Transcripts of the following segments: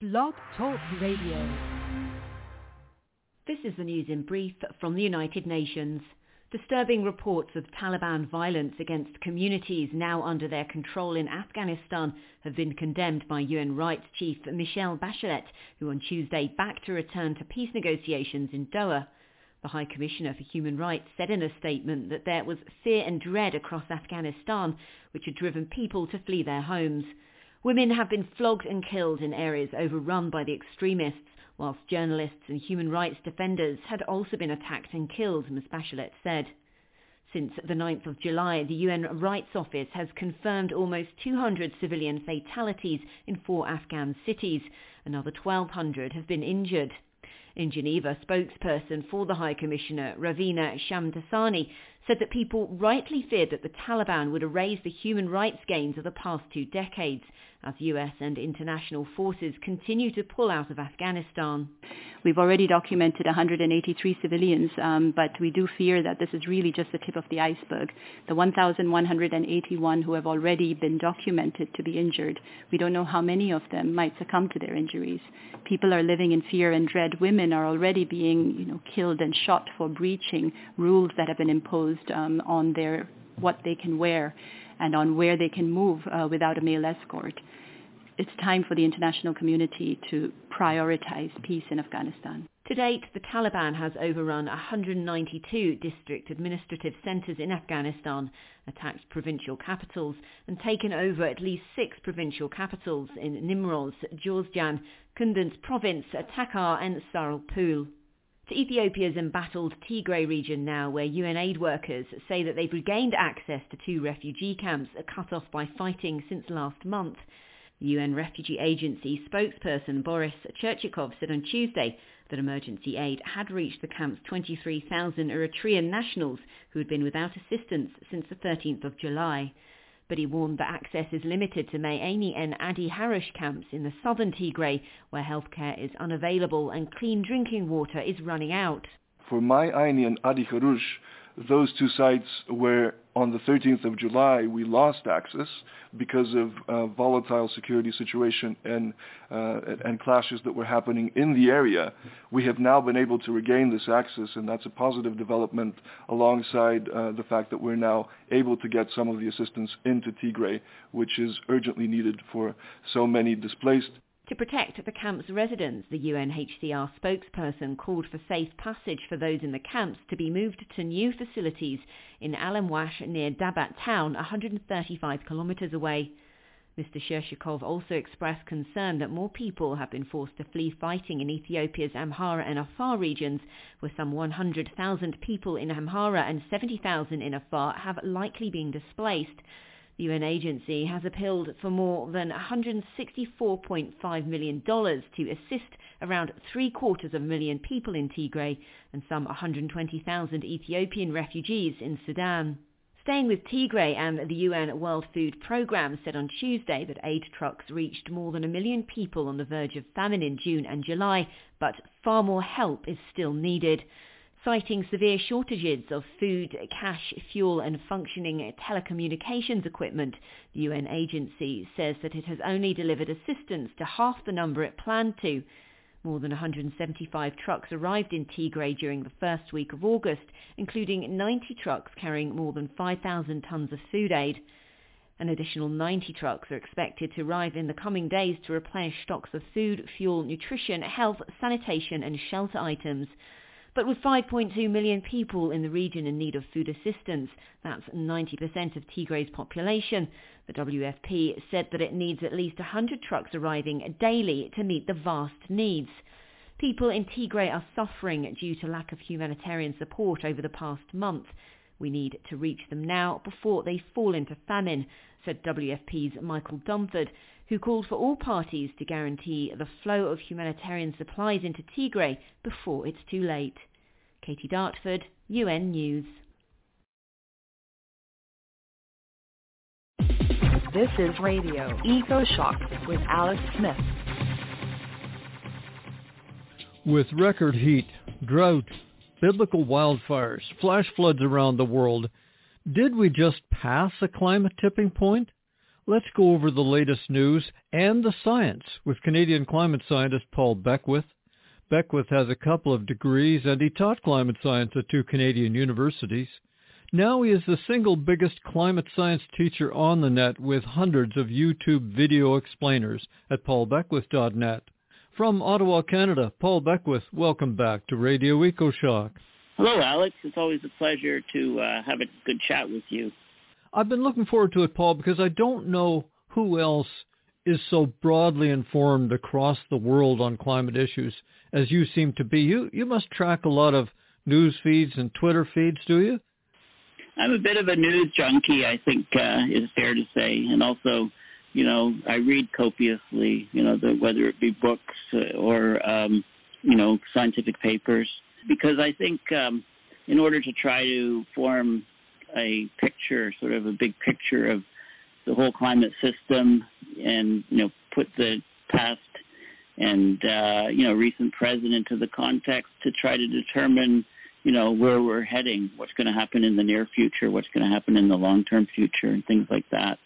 Blog Talk Radio. This is the news in brief from the United Nations. Disturbing reports of Taliban violence against communities now under their control in Afghanistan have been condemned by UN Rights Chief Michelle Bachelet, who on Tuesday backed a return to peace negotiations in Doha. The High Commissioner for Human Rights said in a statement that there was fear and dread across Afghanistan, which had driven people to flee their homes. Women have been flogged and killed in areas overrun by the extremists, whilst journalists and human rights defenders had also been attacked and killed, Ms. Bachelet said. Since the 9th of July, the UN Rights Office has confirmed almost 200 civilian fatalities in 4 Afghan cities. Another 1,200 have been injured. In Geneva, spokesperson for the High Commissioner, Ravina Shamdasani, said that people rightly feared that the Taliban would erase the human rights gains of the past 2 decades, as US and international forces continue to pull out of Afghanistan. We've already documented 183 civilians, but we do fear that this is really just the tip of the iceberg. The 1,181 who have already been documented to be injured, we don't know how many of them might succumb to their injuries. People are living in fear and dread. Women are already being, killed and shot for breaching rules that have been imposed on what they can wear and on where they can move without a male escort. It's time for the international community to prioritize peace in Afghanistan. To date, the Taliban has overrun 192 district administrative centres in Afghanistan, attacked provincial capitals and taken over at least 6 provincial capitals in Nimroz, Jowzjan, Kunduz Province, Takhar and Saralpul. To Ethiopia's embattled Tigray region now, where UN aid workers say that they've regained access to 2 refugee camps cut off by fighting since last month. The UN Refugee Agency spokesperson Boris Cherchikov said on Tuesday that emergency aid had reached the camp's 23,000 Eritrean nationals who had been without assistance since the 13th of July. But he warned that access is limited to Me'eni and Adi Harush camps in the southern Tigray, where healthcare is unavailable and clean drinking water is running out. For Me'eni and Adi Harush, those 2 sites where on the 13th of July we lost access because of volatile security situation and clashes that were happening in the area. We have now been able to regain this access, and that's a positive development alongside the fact that we're now able to get some of the assistance into Tigray, which is urgently needed for so many displaced. To protect the camp's residents, the UNHCR spokesperson called for safe passage for those in the camps to be moved to new facilities in Alamwash near Dabat town, 135 kilometres away. Mr. Cherchikov also expressed concern that more people have been forced to flee fighting in Ethiopia's Amhara and Afar regions, where some 100,000 people in Amhara and 70,000 in Afar have likely been displaced. The UN agency has appealed for more than $164.5 million to assist around 750,000 people in Tigray and some 120,000 Ethiopian refugees in Sudan. Staying with Tigray, and the UN World Food Programme said on Tuesday that aid trucks reached more than 1 million people on the verge of famine in June and July, but far more help is still needed. Citing severe shortages of food, cash, fuel and functioning telecommunications equipment, the UN agency says that it has only delivered assistance to half the number it planned to. More than 175 trucks arrived in Tigray during the first week of August, including 90 trucks carrying more than 5,000 tons of food aid. An additional 90 trucks are expected to arrive in the coming days to replenish stocks of food, fuel, nutrition, health, sanitation and shelter items. But with 5.2 million people in the region in need of food assistance, that's 90% of Tigray's population, the WFP said that it needs at least 100 trucks arriving daily to meet the vast needs. People in Tigray are suffering due to lack of humanitarian support over the past month. We need to reach them now before they fall into famine, said WFP's Michael Dumford, who called for all parties to guarantee the flow of humanitarian supplies into Tigray before it's too late. Katie Dartford, UN News. This is Radio EcoShock with Alex Smith. With record heat, drought, biblical wildfires, flash floods around the world, did we just pass a climate tipping point? Let's go over the latest news and the science with Canadian climate scientist Paul Beckwith. Beckwith has a couple of degrees, and he taught climate science at 2 Canadian universities. Now he is the single biggest climate science teacher on the net, with hundreds of YouTube video explainers at paulbeckwith.net. From Ottawa, Canada, Paul Beckwith, welcome back to Radio EcoShock. Hello, Alex. It's always a pleasure to have a good chat with you. I've been looking forward to it, Paul, because I don't know who else is so broadly informed across the world on climate issues as you seem to be. You must track a lot of news feeds and Twitter feeds, do you? I'm a bit of a news junkie, I think is fair to say. And also, I read copiously, whether it be books or, scientific papers, because I think in order to try to form a picture, sort of a big picture of the whole climate system and, put the past and, recent present into the context to try to determine, where we're heading, what's going to happen in the near future, what's going to happen in the long-term future and things like that.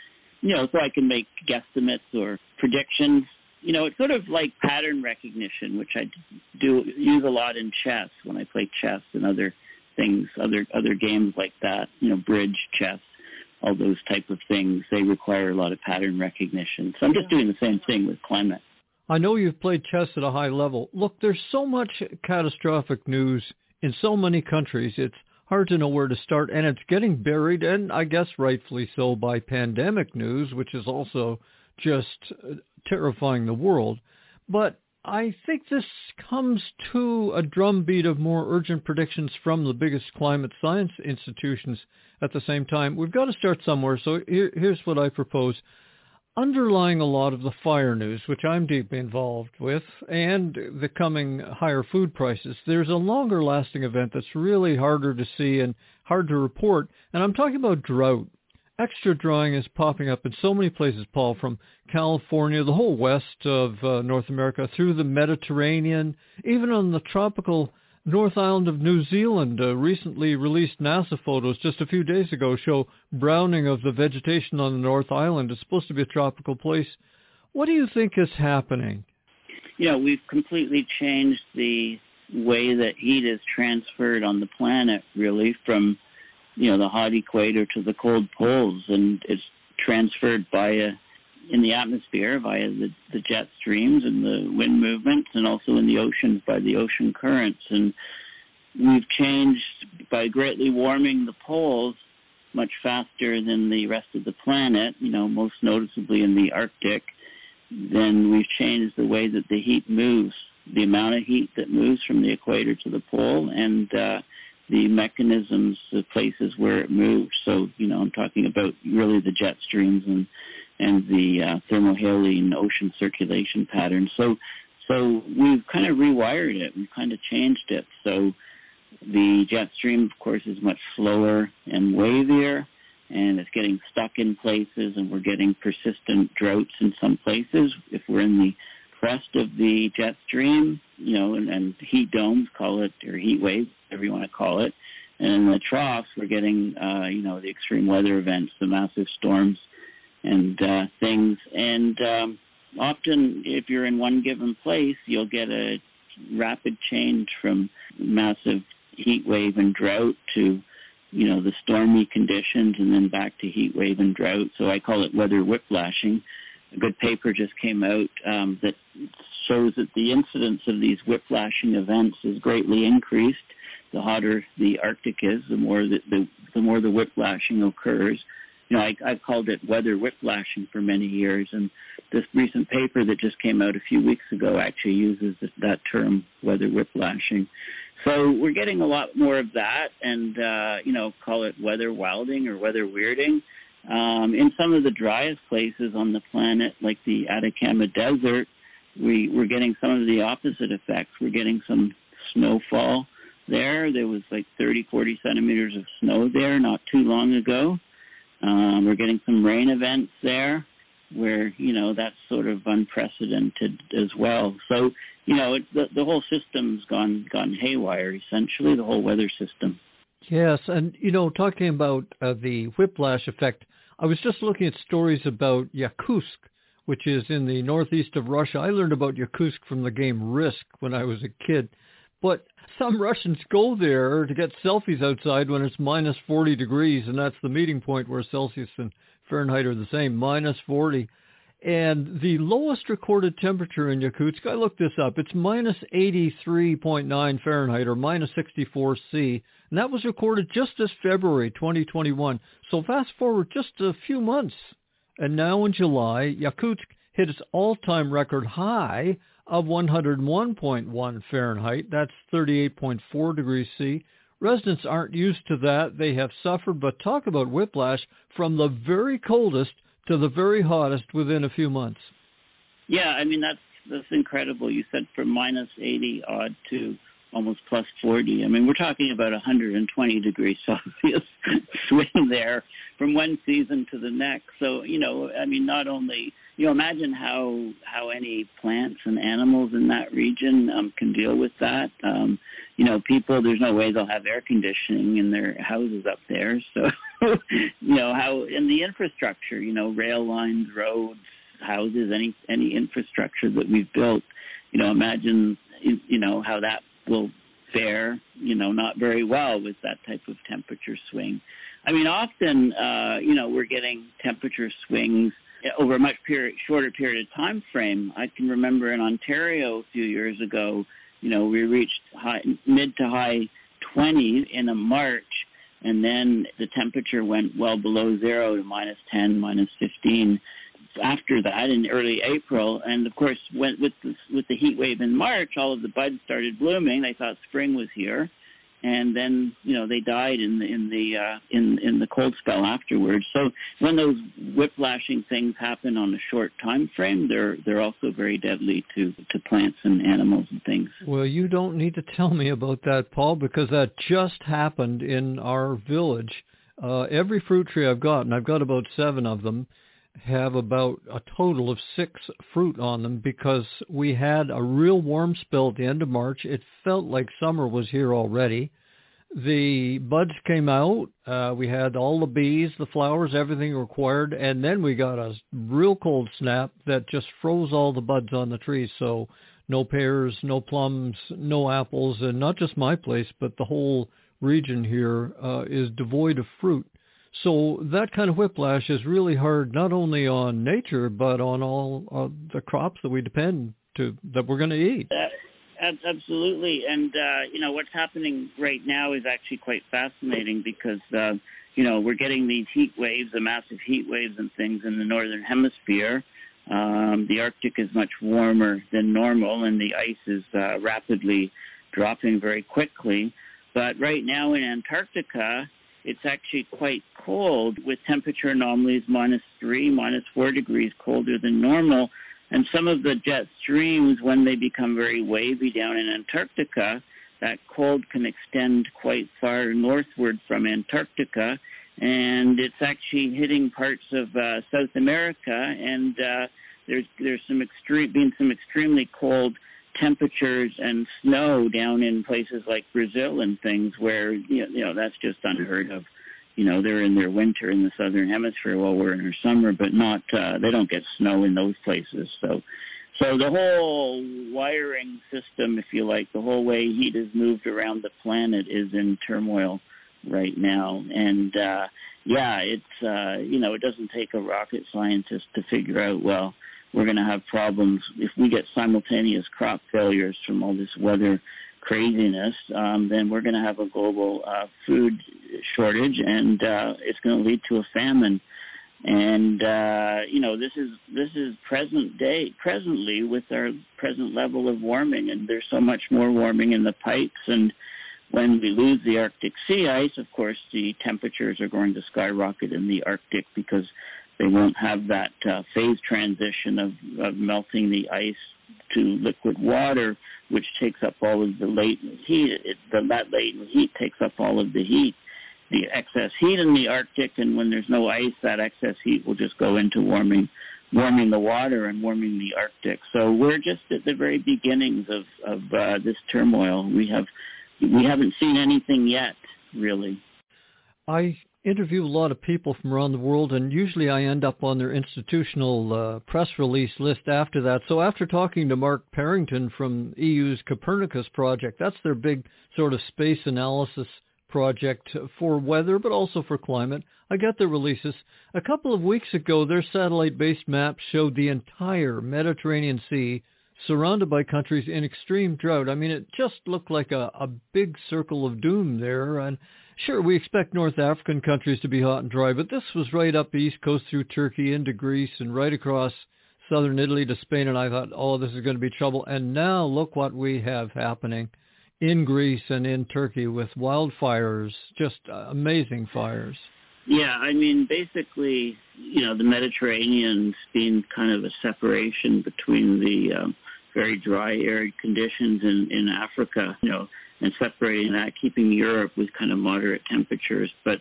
So I can make guesstimates or predictions. It's sort of like pattern recognition, which I do use a lot in chess when I play chess and other things, other games like that, bridge, chess, all those type of things. They require a lot of pattern recognition. So I'm just doing the same thing with climate. I know you've played chess at a high level. Look, there's so much catastrophic news in so many countries. It's hard to know where to start, and it's getting buried, and I guess rightfully so, by pandemic news, which is also just terrifying the world. But I think this comes to a drumbeat of more urgent predictions from the biggest climate science institutions at the same time. We've got to start somewhere, so here's what I propose. Underlying a lot of the fire news, which I'm deeply involved with, and the coming higher food prices, there's a longer-lasting event that's really harder to see and hard to report, and I'm talking about drought. Extra drying is popping up in so many places, Paul, from California, the whole west of North America, through the Mediterranean, even on the tropical North Island of New Zealand. Recently released NASA photos just a few days ago show browning of the vegetation on the North Island. It's supposed to be a tropical place. What do you think is happening? We've completely changed the way that heat is transferred on the planet, really, from the hot equator to the cold poles, and it's transferred in the atmosphere via the jet streams and the wind movements, and also in the oceans by the ocean currents. And we've changed by greatly warming the poles much faster than the rest of the planet, most noticeably in the Arctic. Then we've changed the way that the heat moves, the amount of heat that moves from the equator to the pole, and the mechanisms, the places where it moves. So, I'm talking about really the jet streams and the thermohaline ocean circulation patterns. So we've kind of rewired it. We've kind of changed it. So the jet stream, of course, is much slower and wavier, and it's getting stuck in places, and we're getting persistent droughts in some places. If we're in the crest of the jet stream, and heat domes, call it, or heat waves, whatever you want to call it. And in the troughs, we're getting, the extreme weather events, the massive storms and things. And often, if you're in one given place, you'll get a rapid change from massive heat wave and drought to, the stormy conditions, and then back to heat wave and drought. So I call it weather whiplashing. A good paper just came out that shows that the incidence of these whiplashing events is greatly increased. The hotter the Arctic is, the more the whiplashing occurs. I've called it weather whiplashing for many years, and this recent paper that just came out a few weeks ago actually uses that term, weather whiplashing. So we're getting a lot more of that, and call it weather wilding or weather weirding. In some of the driest places on the planet, like the Atacama Desert, we're getting some of the opposite effects. We're getting some snowfall there. There was like 30, 40 centimeters of snow there not too long ago. We're getting some rain events there where, that's sort of unprecedented as well. So, the whole system's gone haywire, essentially, the whole weather system. Yes, and, talking about the whiplash effect, I was just looking at stories about Yakutsk, which is in the northeast of Russia. I learned about Yakutsk from the game Risk when I was a kid. But some Russians go there to get selfies outside when it's minus 40 degrees, and that's the meeting point where Celsius and Fahrenheit are the same, minus 40. And the lowest recorded temperature in Yakutsk, I looked this up, it's minus 83.9 Fahrenheit or minus 64 C. And that was recorded just this February 2021. So fast forward just a few months. And now in July, Yakutsk hit its all-time record high of 101.1 Fahrenheit. That's 38.4 degrees C. Residents aren't used to that. They have suffered, but talk about whiplash from the very coldest to the very hottest within a few months. Yeah, I mean, that's incredible. You said from minus 80 odd to almost plus 40. I mean, we're talking about 120 degrees Celsius swing there from one season to the next. So, I mean, not only, imagine how any plants and animals in that region can deal with that. People, there's no way they'll have air conditioning in their houses up there. So, how in the infrastructure, rail lines, roads, houses, any infrastructure that we've built, imagine, how that will fare, not very well with that type of temperature swing. I mean, often, we're getting temperature swings over a much shorter period of time frame. I can remember in Ontario a few years ago, we reached mid to high 20s in a March, and then the temperature went well below zero to minus 10, minus 15 after that in early April. And of course, with the heat wave in March, all of the buds started blooming. They thought spring was here, and then they died in the cold spell afterwards. So when those whiplashing things happen on a short time frame, they're also very deadly to plants and animals and things. Well, you don't need to tell me about that, Paul, because that just happened in our village. Every fruit tree I've got, and I've got about 7 of them, have about a total of 6 fruit on them because we had a real warm spell at the end of March. It felt like summer was here already. The buds came out. We had all the bees, the flowers, everything required. And then we got a real cold snap that just froze all the buds on the trees. So no pears, no plums, no apples, and not just my place, but the whole region here is devoid of fruit. So that kind of whiplash is really hard, not only on nature, but on all the crops that we depend to, that we're going to eat. Absolutely. And, what's happening right now is actually quite fascinating because, we're getting these heat waves, the massive heat waves and things in the northern hemisphere. The Arctic is much warmer than normal, and the ice is rapidly dropping very quickly. But right now in Antarctica, it's actually quite cold with temperature anomalies minus 3, minus 4 degrees colder than normal. And some of the jet streams, when they become very wavy down in Antarctica, that cold can extend quite far northward from Antarctica. And it's actually hitting parts of South America. And there's been some extremely cold temperatures and snow down in places like Brazil and things where, that's just unheard of. They're in their winter in the southern hemisphere while we're in our summer, but not, they don't get snow in those places. So the whole wiring system, if you like, the whole way heat is moved around the planet is in turmoil right now. And, it's, it doesn't take a rocket scientist to figure out, well, we're going to have problems if we get simultaneous crop failures from all this weather craziness. Then we're going to have a global food shortage, and it's going to lead to a famine. And this is presently with our present level of warming, and there's so much more warming in the pipes. And when we lose the Arctic sea ice, of course, the temperatures are going to skyrocket in the Arctic because they won't have that phase transition of melting the ice to liquid water, which takes up all of the latent heat. That latent heat takes up all of the heat, the excess heat in the Arctic, and when there's no ice, that excess heat will just go into warming the water and warming the Arctic. So we're just at the very beginnings of this turmoil. We haven't seen anything yet, really. I interview a lot of people from around the world, and usually I end up on their institutional press release list after that. So after talking to Mark Parrington from EU's Copernicus project, that's their big sort of space analysis project for weather, but also for climate. I got their releases. A couple of weeks ago, their satellite-based maps showed the entire Mediterranean Sea surrounded by countries in extreme drought. I mean, it just looked like a big circle of doom there. And sure, we expect North African countries to be hot and dry, but this was right up the east coast through Turkey into Greece and right across southern Italy to Spain. And I thought, oh, this is going to be trouble. And now look what we have happening in Greece and in Turkey with wildfires, just amazing fires. Yeah, I mean, basically, the Mediterranean's been kind of a separation between the very dry, arid conditions in Africa, and separating that, keeping Europe with kind of moderate temperatures. But,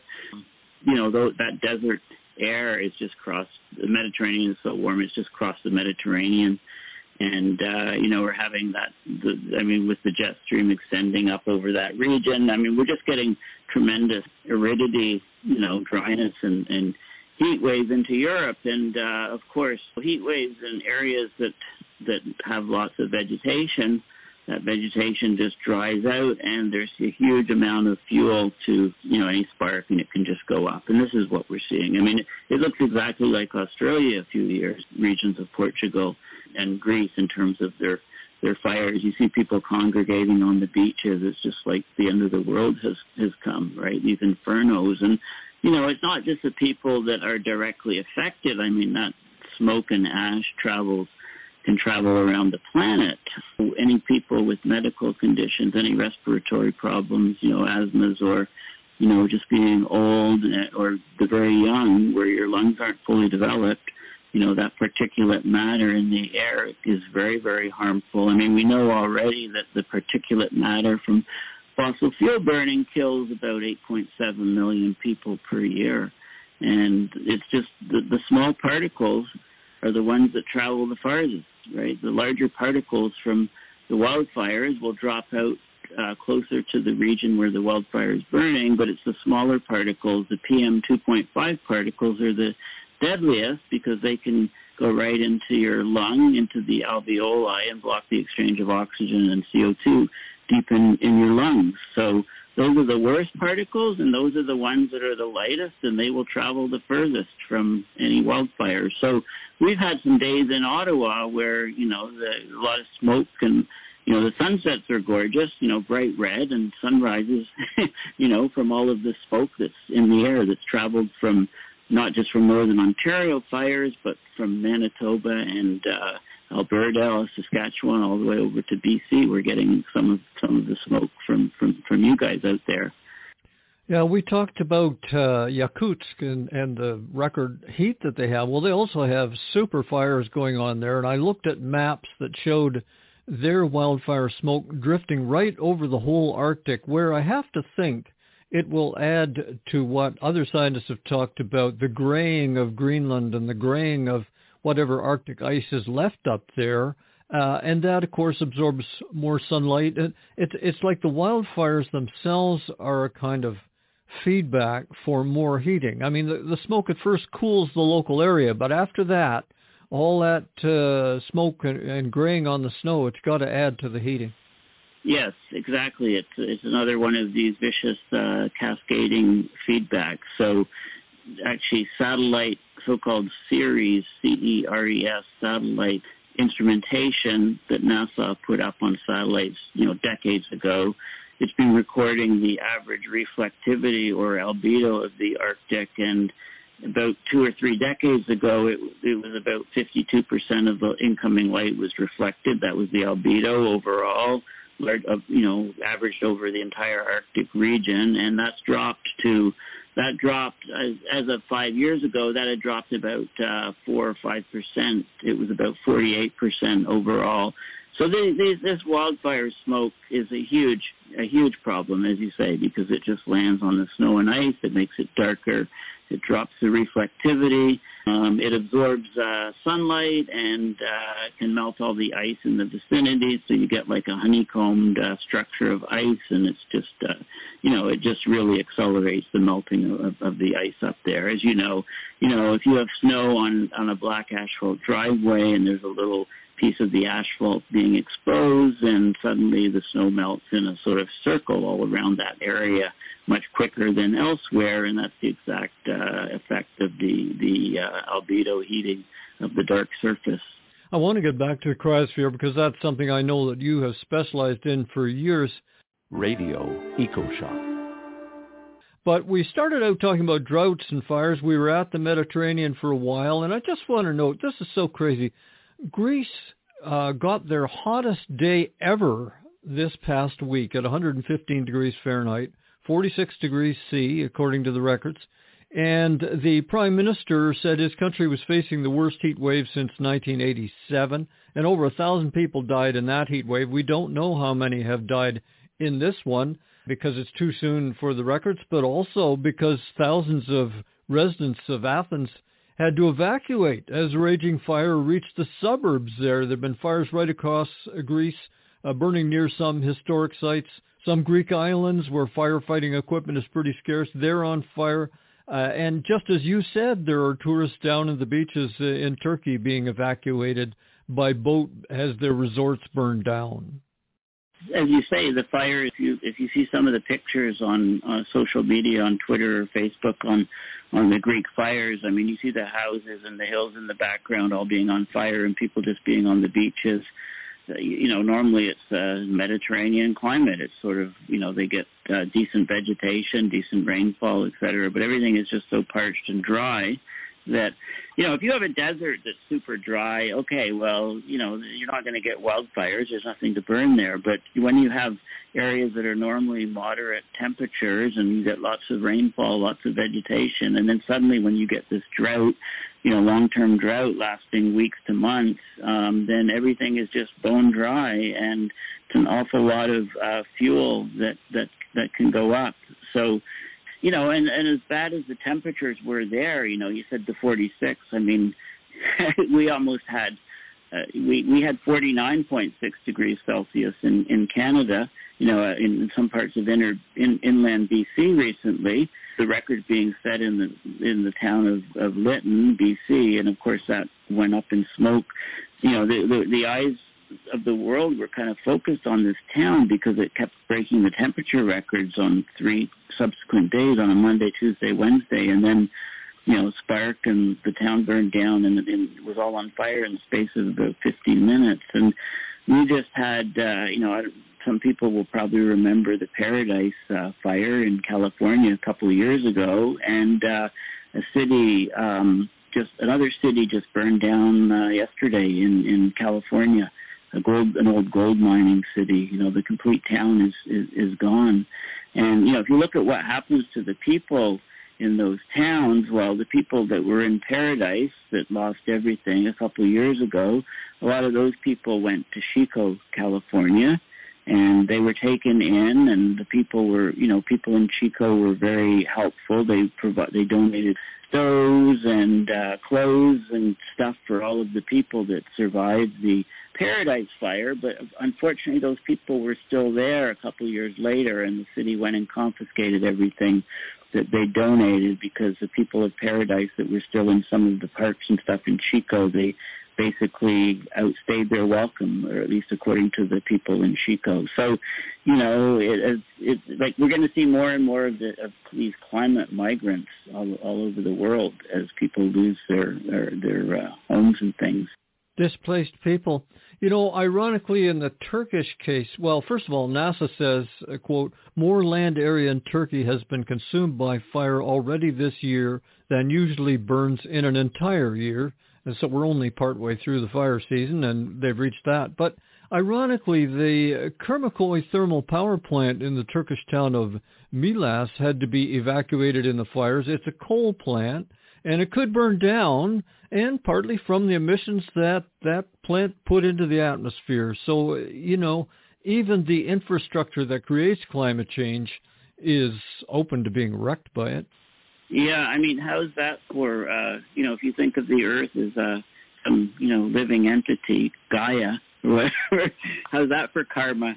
that desert air is just crossed, the Mediterranean is so warm, it's just crossed the Mediterranean. And, we're having that, with the jet stream extending up over that region, we're just getting tremendous aridity, dryness and heat waves into Europe. And, of course, heat waves in areas that have lots of vegetation, that vegetation just dries out, and there's a huge amount of fuel to, any spark, and it can just go up. And this is what we're seeing. It looks exactly like Australia a few regions of Portugal and Greece in terms of their fires. You see people congregating on the beaches. It's just like the end of the world has come, right? These infernos. And, it's not just the people that are directly affected. That smoke and ash can travel around the planet. Any people with medical conditions, any respiratory problems, asthmas or, just being old or the very young where your lungs aren't fully developed, that particulate matter in the air is very, very harmful. We know already that the particulate matter from fossil fuel burning kills about 8.7 million people per year. And it's just the small particles are the ones that travel the farthest, right? The larger particles from the wildfires will drop out closer to the region where the wildfire is burning, but it's the smaller particles, the PM 2.5 particles, are the deadliest because they can go right into your lung, into the alveoli, and block the exchange of oxygen and CO2 deep in your lungs. So those are the worst particles, and those are the ones that are the lightest, and they will travel the furthest from any wildfire. So we've had some days in Ottawa where, a lot of smoke and, the sunsets are gorgeous, bright red, and sunrises, from all of the smoke that's in the air that's traveled from not just from northern Ontario fires, but from Manitoba and Alberta, Saskatchewan, all the way over to BC. We're getting some of the smoke from you guys out there. Yeah, we talked about Yakutsk and the record heat that they have. Well, they also have super fires going on there, and I looked at maps that showed their wildfire smoke drifting right over the whole Arctic, where I have to think it will add to what other scientists have talked about, the graying of Greenland and the graying of whatever Arctic ice is left up there. And that, of course, absorbs more sunlight. It's like the wildfires themselves are a kind of feedback for more heating. The smoke at first cools the local area, but after that, all that smoke and graying on the snow, it's got to add to the heating. Yes, exactly. It's another one of these vicious cascading feedbacks. So actually satellite, so-called CERES, CERES, satellite instrumentation that NASA put up on satellites, decades ago, it's been recording the average reflectivity or albedo of the Arctic, and about 2 or 3 decades ago, it was about 52% of the incoming light was reflected. That was the albedo overall, averaged over the entire Arctic region, and that dropped as of 5 years ago, that had dropped about 4 or 5%. It was about 48% overall. So this wildfire smoke is a huge problem, as you say, because it just lands on the snow and ice. It makes it darker. It drops the reflectivity. It absorbs sunlight and can melt all the ice in the vicinity. So you get like a honeycombed structure of ice, and it's just, it just really accelerates the melting of the ice up there. As you know, if you have snow on a black asphalt driveway and there's a little piece of the asphalt being exposed, and suddenly the snow melts in a sort of circle all around that area much quicker than elsewhere, and that's the exact effect of the albedo heating of the dark surface. I want to get back to the cryosphere because that's something I know that you have specialized in for years. Radio EcoShock. But we started out talking about droughts and fires. We were at the Mediterranean for a while, and I just want to note, this is so crazy. Greece got their hottest day ever this past week at 115 degrees Fahrenheit, 46 degrees C, according to the records. And the prime minister said his country was facing the worst heat wave since 1987, and over 1,000 people died in that heat wave. We don't know how many have died in this one because it's too soon for the records, but also because thousands of residents of Athens had to evacuate as a raging fire reached the suburbs there. There have been fires right across Greece, burning near some historic sites. Some Greek islands where firefighting equipment is pretty scarce, they're on fire. And just as you said, there are tourists down in the beaches in Turkey being evacuated by boat as their resorts burned down. As you say, the fire, if you see some of the pictures on social media, on Twitter or Facebook on the Greek fires, I mean, you see the houses and the hills in the background all being on fire and people just being on the beaches. Normally it's Mediterranean climate. It's sort of, they get decent vegetation, decent rainfall, et cetera, but everything is just so parched and dry that, if you have a desert that's super dry, okay, well, you're not going to get wildfires. There's nothing to burn there. But when you have areas that are normally moderate temperatures and you get lots of rainfall, lots of vegetation, and then suddenly when you get this drought, long-term drought lasting weeks to months, then everything is just bone dry, and it's an awful lot of fuel that can go up. So, and as bad as the temperatures were there, you said the 46. I mean, we almost had, we had 49.6 degrees Celsius in Canada, in some parts of inland BC recently. The record being set in the town of Lytton, BC, and of course that went up in smoke. The eyes of the world were kind of focused on this town because it kept breaking the temperature records on 3 subsequent days, on a Monday, Tuesday, Wednesday, and then, spark and the town burned down and it was all on fire in the space of about 15 minutes. And we just had, some people will probably remember the Paradise fire in California a couple of years ago, and another city just burned down yesterday in California. An old gold mining city. The complete town is gone. And, if you look at what happens to the people in those towns, well, the people that were in Paradise that lost everything a couple of years ago, a lot of those people went to Chico, California, and they were taken in, and the people were, people in Chico were very helpful. They donated stoves and clothes and stuff for all of the people that survived the Paradise fire, but unfortunately those people were still there a couple of years later, and the city went and confiscated everything that they donated because the people of Paradise that were still in some of the parks and stuff in Chico, they basically outstayed their welcome, or at least according to the people in Chico. So, it's like we're going to see more and more of these climate migrants all over the world as people lose their homes and things. Displaced people. Ironically, in the Turkish case, well, first of all, NASA says, quote, more land area in Turkey has been consumed by fire already this year than usually burns in an entire year. And so we're only partway through the fire season, and they've reached that. But ironically, the Kermakoy thermal power plant in the Turkish town of Milas had to be evacuated in the fires. It's a coal plant, and it could burn down, and partly from the emissions that plant put into the atmosphere. So, even the infrastructure that creates climate change is open to being wrecked by it. Yeah, I mean, how's that for, if you think of the Earth as some, living entity, Gaia, or whatever, how's that for karma,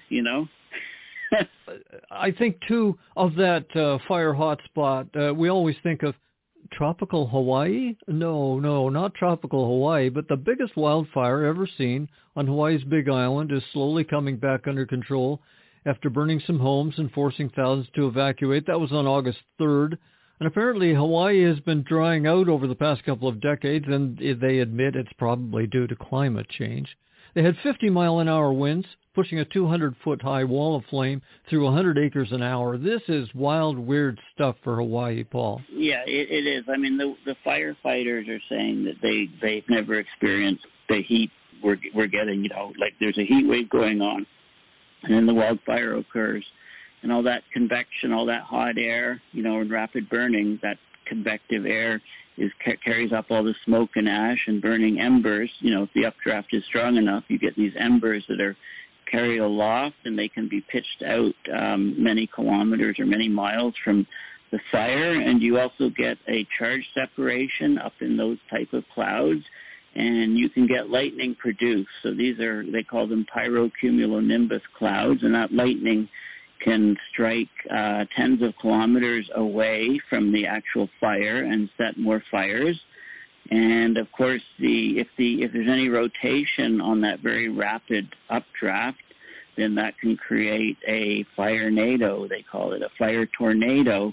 I think, too, of that fire hotspot, we always think of tropical Hawaii? No, not tropical Hawaii, but the biggest wildfire ever seen on Hawaii's Big Island is slowly coming back under control after burning some homes and forcing thousands to evacuate. That was on August 3rd. And apparently Hawaii has been drying out over the past couple of decades, and they admit it's probably due to climate change. They had 50-mile-an-hour winds, pushing a 200-foot-high wall of flame through 100 acres an hour. This is wild, weird stuff for Hawaii, Paul. Yeah, it is. I mean, the firefighters are saying that they've never experienced the heat we're getting, like there's a heat wave going on, and then the wildfire occurs, and all that convection, all that hot air, and rapid burning, that convective air carries up all the smoke and ash and burning embers. If the updraft is strong enough, you get these embers that carry aloft, and they can be pitched out many kilometers or many miles from the fire. And you also get a charge separation up in those type of clouds, and you can get lightning produced. So they call them pyrocumulonimbus clouds, and that lightning can strike tens of kilometers away from the actual fire and set more fires. And of course, if there's any rotation on that very rapid updraft, then that can create a firenado. They call it a fire tornado.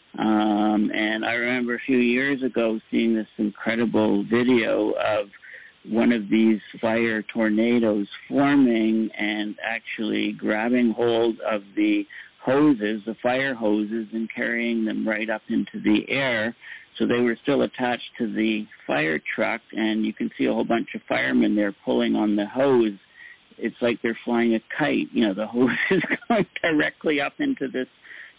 And I remember a few years ago seeing this incredible video of one of these fire tornadoes forming and actually grabbing hold of the hoses, the fire hoses, and carrying them right up into the air. So they were still attached to the fire truck, and you can see a whole bunch of firemen there pulling on the hose. It's like they're flying a kite. The hose is going directly up into this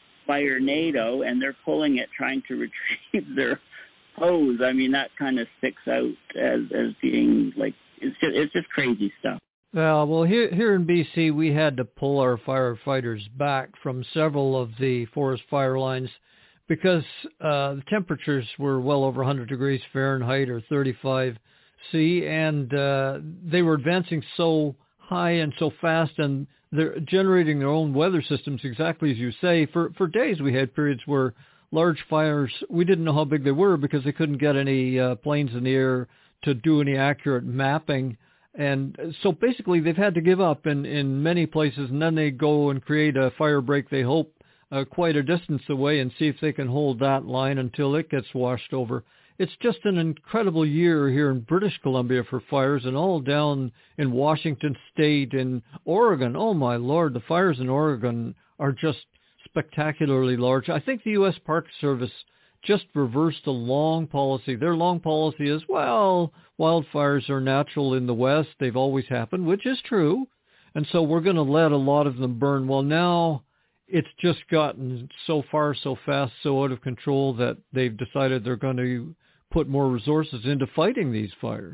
firenado, and they're pulling it, trying to retrieve their hose. I mean, that kind of sticks out as being like, it's just crazy stuff. Well, here in BC, we had to pull our firefighters back from several of the forest fire lines because the temperatures were well over 100 degrees Fahrenheit or 35 C, and they were advancing so high and so fast, and they're generating their own weather systems, exactly as you say. For days, we had periods where large fires, we didn't know how big they were because they couldn't get any planes in the air to do any accurate mapping. And so basically they've had to give up in many places, and then they go and create a fire break, they hope, quite a distance away, and see if they can hold that line until it gets washed over. It's just an incredible year here in British Columbia for fires, and all down in Washington State and Oregon. Oh, my Lord, the fires in Oregon are just spectacularly large. I think the U.S. Park Service just reversed a long policy. Their long policy is, well, wildfires are natural in the West. They've always happened, which is true. And so we're going to let a lot of them burn. Well, now it's just gotten so far, so fast, so out of control that they've decided they're going to put more resources into fighting these fires.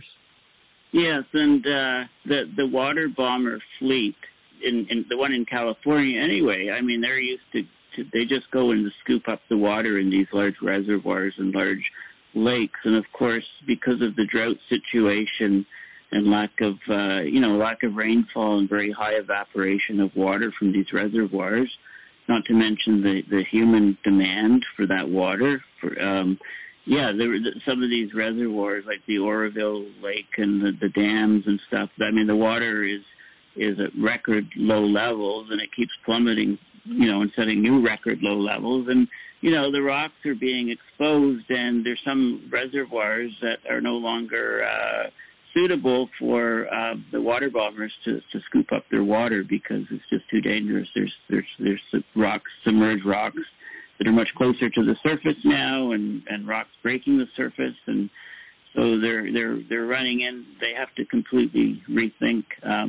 Yes, and the water bomber fleet, in the one in California anyway, I mean, they're used to they just go and scoop up the water in these large reservoirs and large lakes. And of course, because of the drought situation and lack of rainfall and very high evaporation of water from these reservoirs, not to mention the human demand for that water. There were some of these reservoirs, like the Oroville Lake and the dams and stuff. I mean, the water is at record low levels, and it keeps plummeting, and setting new record low levels. And, the rocks are being exposed, and there's some reservoirs that are no longer suitable for the water bombers to scoop up their water because it's just too dangerous. There's rocks, submerged rocks that are much closer to the surface now, and rocks breaking the surface, and so they're running in. They have to completely rethink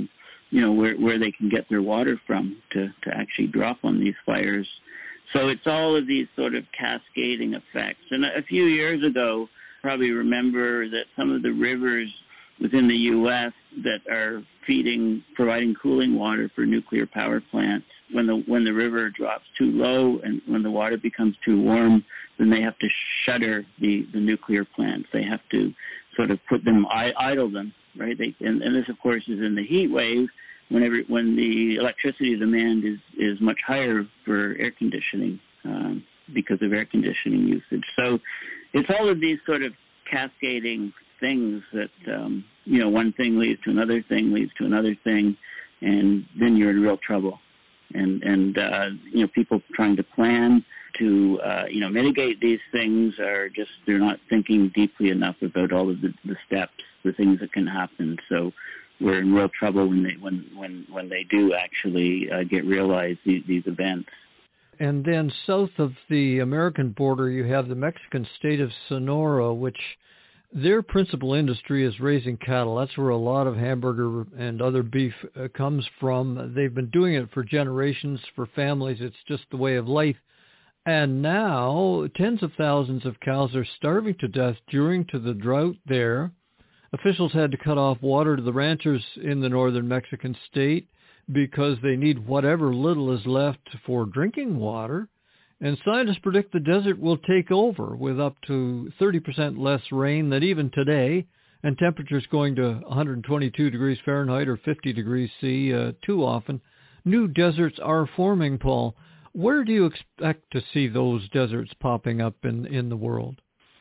where they can get their water from to actually drop on these fires. So it's all of these sort of cascading effects. And a few years ago, probably remember that some of the rivers within the U.S. that are providing cooling water for nuclear power plants, when the river drops too low and when the water becomes too warm, then they have to shutter the nuclear plants. They have to sort of idle them, right? And this, of course, is in the heat wave when the electricity demand is much higher for air conditioning because of air conditioning usage. So it's all of these sort of cascading things that, one thing leads to another thing, leads to another thing, and then you're in real trouble. And people trying to plan to, mitigate these things they're not thinking deeply enough about all of the steps, the things that can happen. So we're in real trouble when they do actually get realized, these events. And then south of the American border, you have the Mexican state of Sonora, which their principal industry is raising cattle. That's where a lot of hamburger and other beef comes from. They've been doing it for generations, for families. It's just the way of life. And now tens of thousands of cows are starving to death due to the drought there. Officials had to cut off water to the ranchers in the northern Mexican state because they need whatever little is left for drinking water. And scientists predict the desert will take over with up to 30% less rain than even today, and temperatures going to 122 degrees Fahrenheit or 50 degrees C too often. New deserts are forming, Paul. Where do you expect to see those deserts popping up in the world?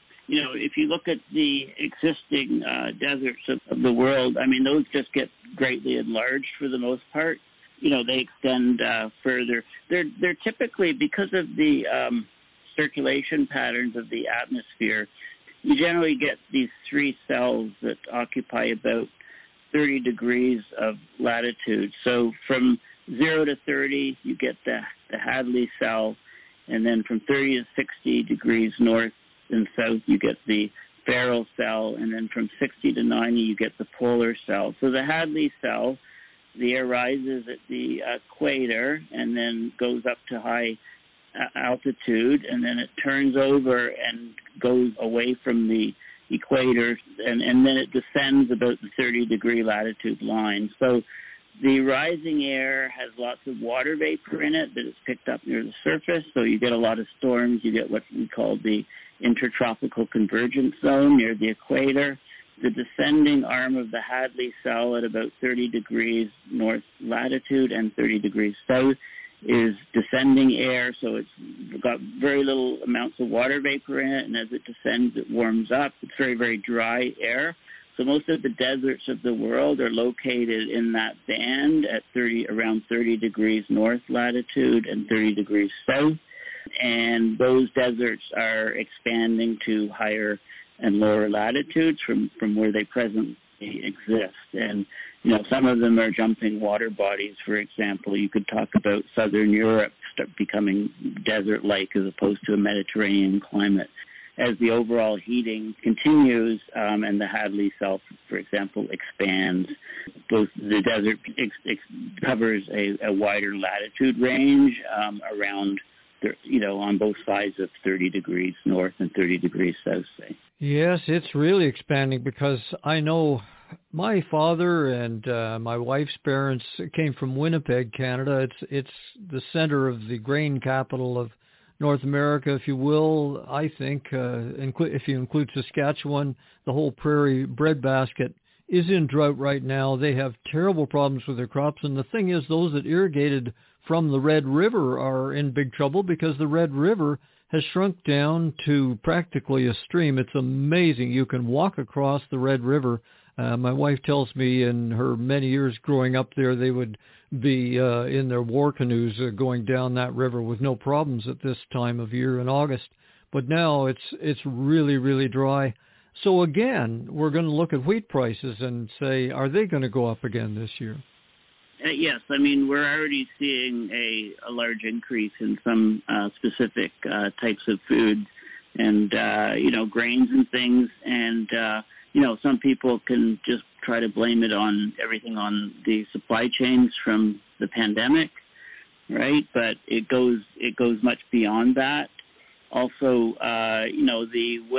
If you look at the existing deserts of the world, those just get greatly enlarged for the most part. They extend further. They're typically, because of the circulation patterns of the atmosphere, you generally get these three cells that occupy about 30 degrees of latitude. So from 0 to 30, you get the Hadley cell, and then from 30 to 60 degrees north and south, you get the Ferrel cell, and then from 60 to 90, you get the polar cell. So the Hadley cell, the air rises at the equator and then goes up to high altitude, and then it turns over and goes away from the equator, and then it descends about the 30-degree latitude line. So the rising air has lots of water vapor in it that is picked up near the surface, so you get a lot of storms. You get what we call the intertropical convergence zone near the equator. The descending arm of the Hadley cell at about 30 degrees north latitude and 30 degrees south is descending air, so it's got very little amounts of water vapor in it, and as it descends, it warms up. It's very, very dry air. So most of the deserts of the world are located in that band at around 30 degrees north latitude and 30 degrees south. And those deserts are expanding to higher and lower latitudes from where they presently exist. And, some of them are jumping water bodies. For example, you could talk about southern Europe becoming desert-like as opposed to a Mediterranean climate. As the overall heating continues and the Hadley cell, for example, expands, the desert covers a wider latitude range around, on both sides of 30 degrees north and 30 degrees south, say. Yes, it's really expanding because I know my father and my wife's parents came from Winnipeg, Canada. It's the center of the grain capital of North America, if you will. I think if you include Saskatchewan, the whole prairie breadbasket is in drought right now. They have terrible problems with their crops. And the thing is, those that irrigated from the Red River are in big trouble because the Red River has shrunk down to practically a stream. It's amazing. You can walk across the Red River. My wife tells me in her many years growing up there, they would be in their war canoes going down that river with no problems at this time of year in August. But now it's really, really dry. So again, we're going to look at wheat prices and say, are they going to go up again this year? Yes, we're already seeing a large increase in some specific types of foods and, grains and things. And, some people can just try to blame it on everything on the supply chains from the pandemic, right? But it goes much beyond that. Also, the wood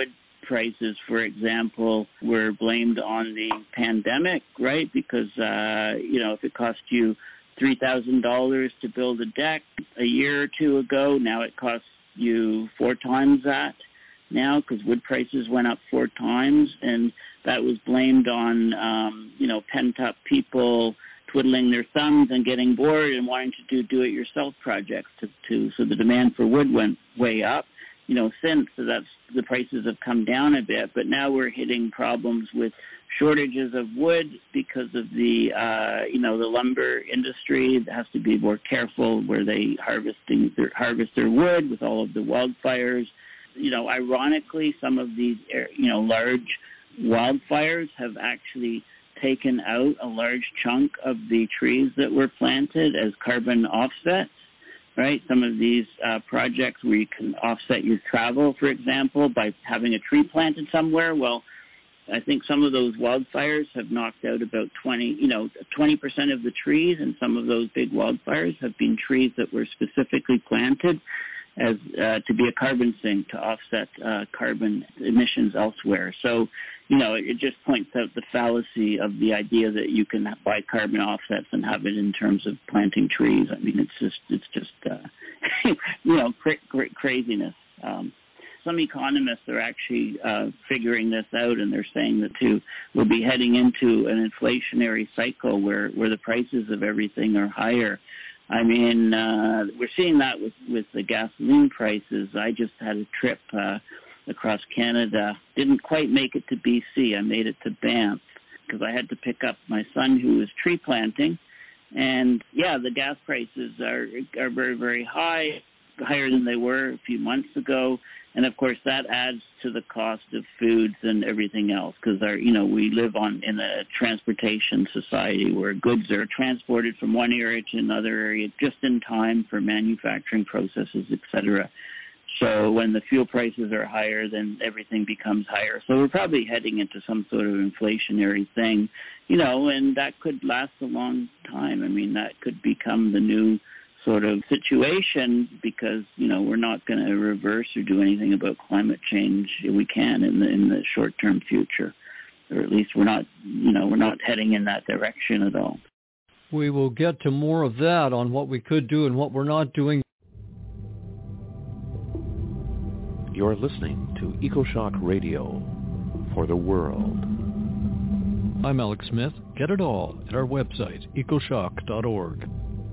prices, for example, were blamed on the pandemic, right? Because, if it cost you $3,000 to build a deck a year or two ago, now it costs you 4 times that now because wood prices went up 4 times, and that was blamed on, pent-up people twiddling their thumbs and getting bored and wanting to do-it-yourself projects so the demand for wood went way up. Since the prices have come down a bit, but now we're hitting problems with shortages of wood because of the lumber industry that has to be more careful where they harvest their wood with all of the wildfires. Ironically, some of these large wildfires have actually taken out a large chunk of the trees that were planted as carbon offsets. Right, some of these projects where you can offset your travel, for example, by having a tree planted somewhere. Well, I think some of those wildfires have knocked out about 20% of the trees, and some of those big wildfires have been trees that were specifically planted as to be a carbon sink to offset carbon emissions elsewhere. So, it just points out the fallacy of the idea that you can buy carbon offsets and have it in terms of planting trees. I mean, it's just craziness. Some economists are actually figuring this out, and they're saying that we'll be heading into an inflationary cycle where the prices of everything are higher. I mean, we're seeing that with the gasoline prices. I just had a trip across Canada. Didn't quite make it to BC. I made it to Banff because I had to pick up my son who was tree planting. And, the gas prices are very, very high, higher than they were a few months ago. And, of course, that adds to the cost of foods and everything else because, we live in a transportation society where goods are transported from one area to another area just in time for manufacturing processes, et cetera. So when the fuel prices are higher, then everything becomes higher. So we're probably heading into some sort of inflationary thing, and that could last a long time. I mean, that could become the new sort of situation because, we're not going to reverse or do anything about climate change. We can in the short-term future, or at least we're not heading in that direction at all. We will get to more of that on what we could do and what we're not doing. You're listening to EcoShock Radio for the world. I'm Alex Smith. Get it all at our website, ecoshock.org.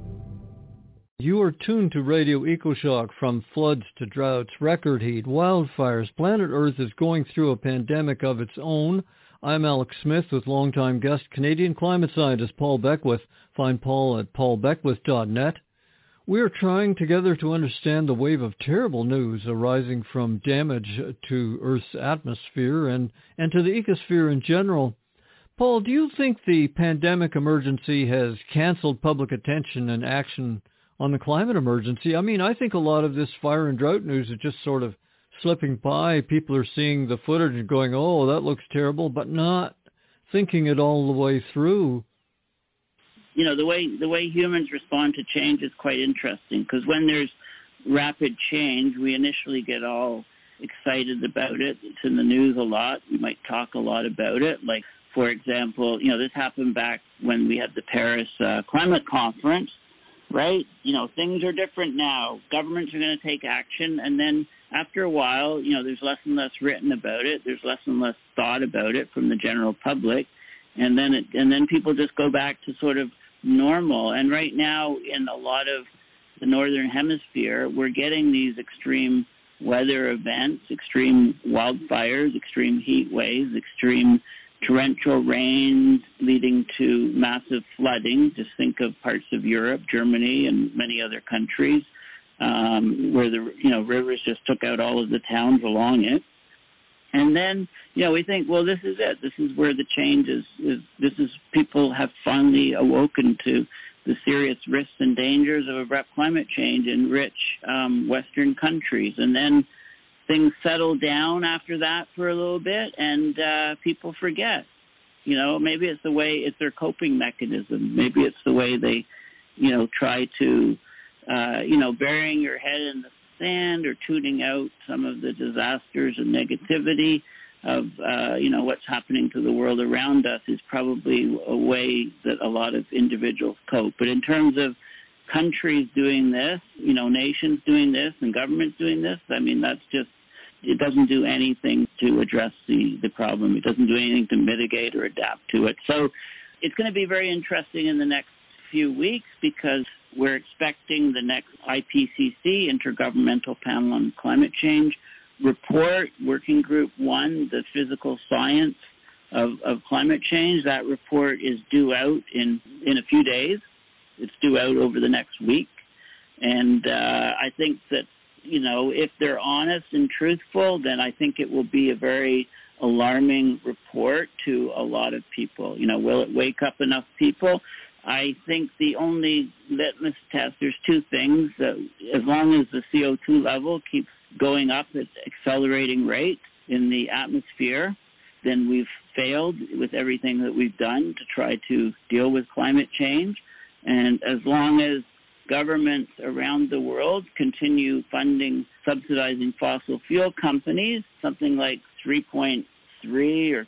You are tuned to Radio EcoShock. From floods to droughts, record heat, wildfires, planet Earth is going through a pandemic of its own. I'm Alex Smith with longtime guest Canadian climate scientist Paul Beckwith. Find Paul at paulbeckwith.net. We are trying together to understand the wave of terrible news arising from damage to Earth's atmosphere and to the ecosphere in general. Paul, do you think the pandemic emergency has canceled public attention and action on the climate emergency? I mean, I think a lot of this fire and drought news is just sort of slipping by. People are seeing the footage and going, oh, that looks terrible, but not thinking it all the way through. The way humans respond to change is quite interesting because when there's rapid change, we initially get all excited about it. It's in the news a lot. We might talk a lot about it. Like, for example, this happened back when we had the Paris Climate Conference, right? Things are different now. Governments are going to take action. And then after a while, there's less and less written about it. There's less and less thought about it from the general public. And then people just go back to sort of normal. And right now in a lot of the northern hemisphere, we're getting these extreme weather events, extreme wildfires, extreme heat waves, extreme torrential rains leading to massive flooding. Just think of parts of Europe, Germany, and many other countries where the rivers just took out all of the towns along it. And then, we think, well, this is it. This is where the change is. People have finally awoken to the serious risks and dangers of abrupt climate change in rich Western countries. And then things settle down after that for a little bit, and people forget. Maybe it's their coping mechanism. Maybe it's the way they, try to, burying your head in the sand or tuning out some of the disasters and negativity of what's happening to the world around us is probably a way that a lot of individuals cope. But in terms of countries doing this, nations doing this and governments doing this, I mean, it doesn't do anything to address the problem. It doesn't do anything to mitigate or adapt to it. So it's going to be very interesting in the next few weeks because we're expecting the next IPCC, Intergovernmental Panel on Climate Change, report, Working Group 1, the physical science of climate change. That report is due out in a few days. It's due out over the next week. And I think that, if they're honest and truthful, then I think it will be a very alarming report to a lot of people. Will it wake up enough people? I think the only litmus test, there's two things. As long as the CO2 level keeps going up at accelerating rate in the atmosphere, then we've failed with everything that we've done to try to deal with climate change. And as long as governments around the world continue subsidizing fossil fuel companies, something like $3.3 or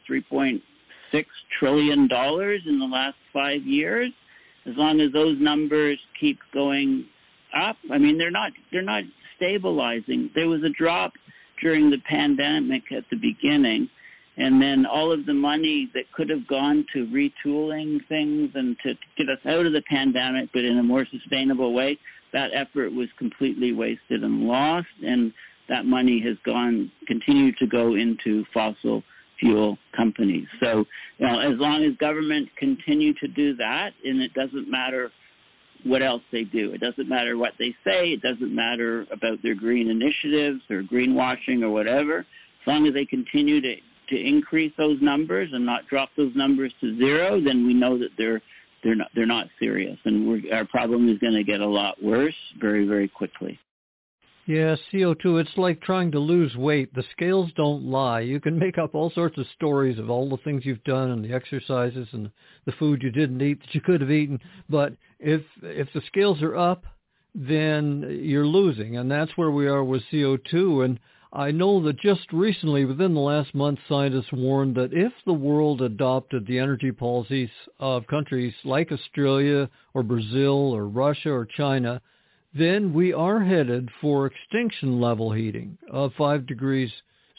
$3.6 trillion in the last 5 years, as long as those numbers keep going up, I mean, they're not stabilizing. There was a drop during the pandemic at the beginning, and then all of the money that could have gone to retooling things and to get us out of the pandemic, but in a more sustainable way, that effort was completely wasted and lost, and that money has continued to go into fossil fuel companies. So, as long as governments continue to do that, and it doesn't matter what else they do. It doesn't matter what they say. It doesn't matter about their green initiatives or greenwashing or whatever. As long as they continue to increase those numbers and not drop those numbers to zero, then we know that they're not serious, and our problem is going to get a lot worse very, very quickly. Yeah, CO2, it's like trying to lose weight. The scales don't lie. You can make up all sorts of stories of all the things you've done and the exercises and the food you didn't eat that you could have eaten. But if the scales are up, then you're losing. And that's where we are with CO2. And I know that just recently, within the last month, scientists warned that if the world adopted the energy policies of countries like Australia or Brazil or Russia or China, then we are headed for extinction level heating of 5 degrees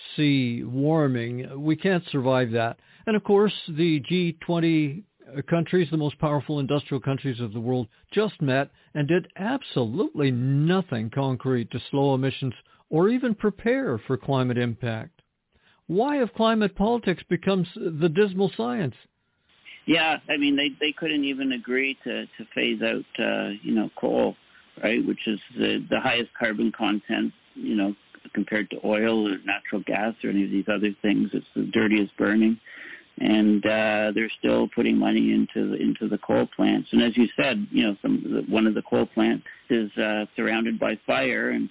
C warming. We can't survive that. And of course, the G20 countries, the most powerful industrial countries of the world, just met and did absolutely nothing concrete to slow emissions or even prepare for climate impact. Why have climate politics become the dismal science? Yeah, I mean, they couldn't even agree to phase out, coal, right, which is the highest carbon content, compared to oil or natural gas or any of these other things. It's the dirtiest burning. And they're still putting money into the coal plants. And as you said, one of the coal plants is surrounded by fire. And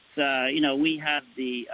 we have the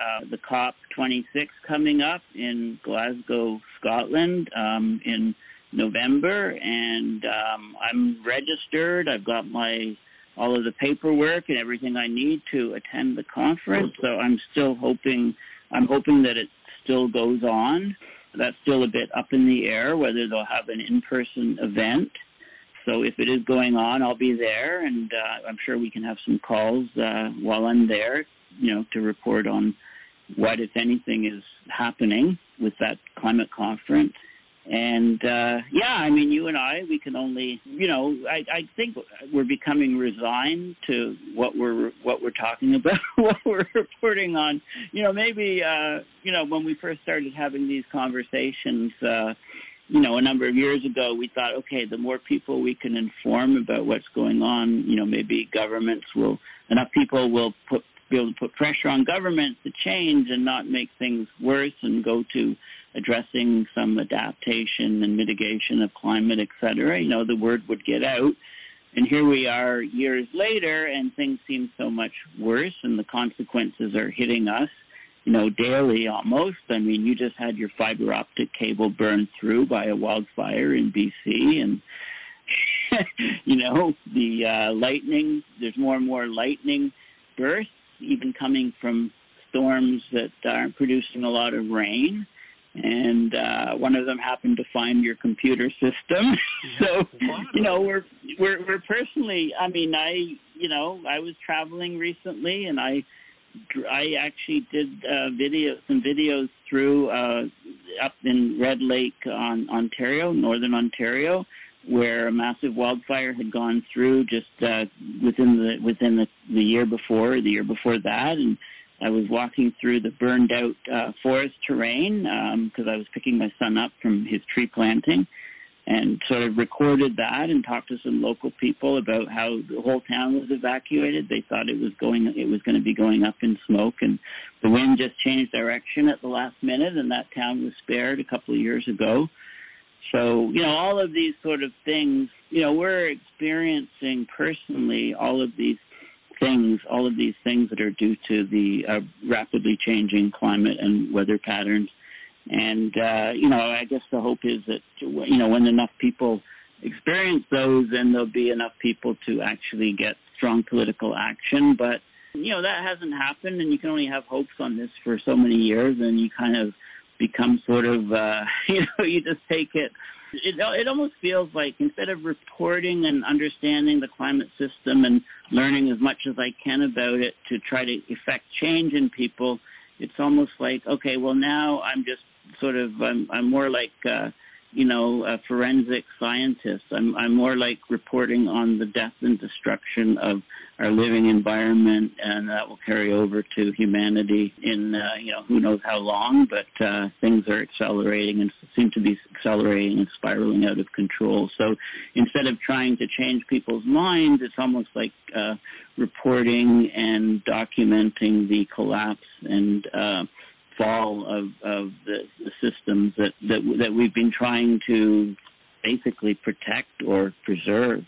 COP26 coming up in Glasgow, Scotland, in November, and I'm registered. I've got all of the paperwork and everything I need to attend the conference. So I'm hoping that it still goes on. That's still a bit up in the air whether they'll have an in-person event. So if it is going on, I'll be there, and I'm sure we can have some calls while I'm there, to report on what, if anything, is happening with that climate conference. And, you and I, we can only, I think we're becoming resigned to what we're talking about, what we're reporting on. Maybe, when we first started having these conversations, a number of years ago, we thought, okay, the more people we can inform about what's going on, maybe enough people will be able to put pressure on governments to change and not make things worse and go to addressing some adaptation and mitigation of climate, et cetera. The word would get out. And here we are years later, and things seem so much worse, and the consequences are hitting us, daily almost. I mean, you just had your fiber optic cable burned through by a wildfire in BC, and, the lightning, there's more and more lightning bursts, even coming from storms that aren't producing a lot of rain. and one of them happened to find your computer system. So, we're personally, I was traveling recently, and I actually did videos through up in Red Lake, Ontario, Northern Ontario, where a massive wildfire had gone through just within the year before, that, and I was walking through the burned out forest terrain because I was picking my son up from his tree planting, and sort of recorded that and talked to some local people about how the whole town was evacuated. They thought it was going to be going up in smoke, and the wind just changed direction at the last minute, and that town was spared a couple of years ago. So, all of these sort of things, we're experiencing personally all of these things that are due to the rapidly changing climate and weather patterns. And, I guess the hope is that, when enough people experience those, then there'll be enough people to actually get strong political action. But, that hasn't happened, and you can only have hopes on this for so many years, and you kind of become sort of, you just take it. It almost feels like instead of reporting and understanding the climate system and learning as much as I can about it to try to effect change in people, it's almost like, okay, well, now I'm just sort of, I'm more like, a forensic scientist. I'm more like reporting on the death and destruction of our living environment, and that will carry over to humanity in, who knows how long, but things are accelerating and seem to be accelerating and spiraling out of control. So instead of trying to change people's minds, it's almost like reporting and documenting the collapse and fall of the systems that we've been trying to basically protect or preserve.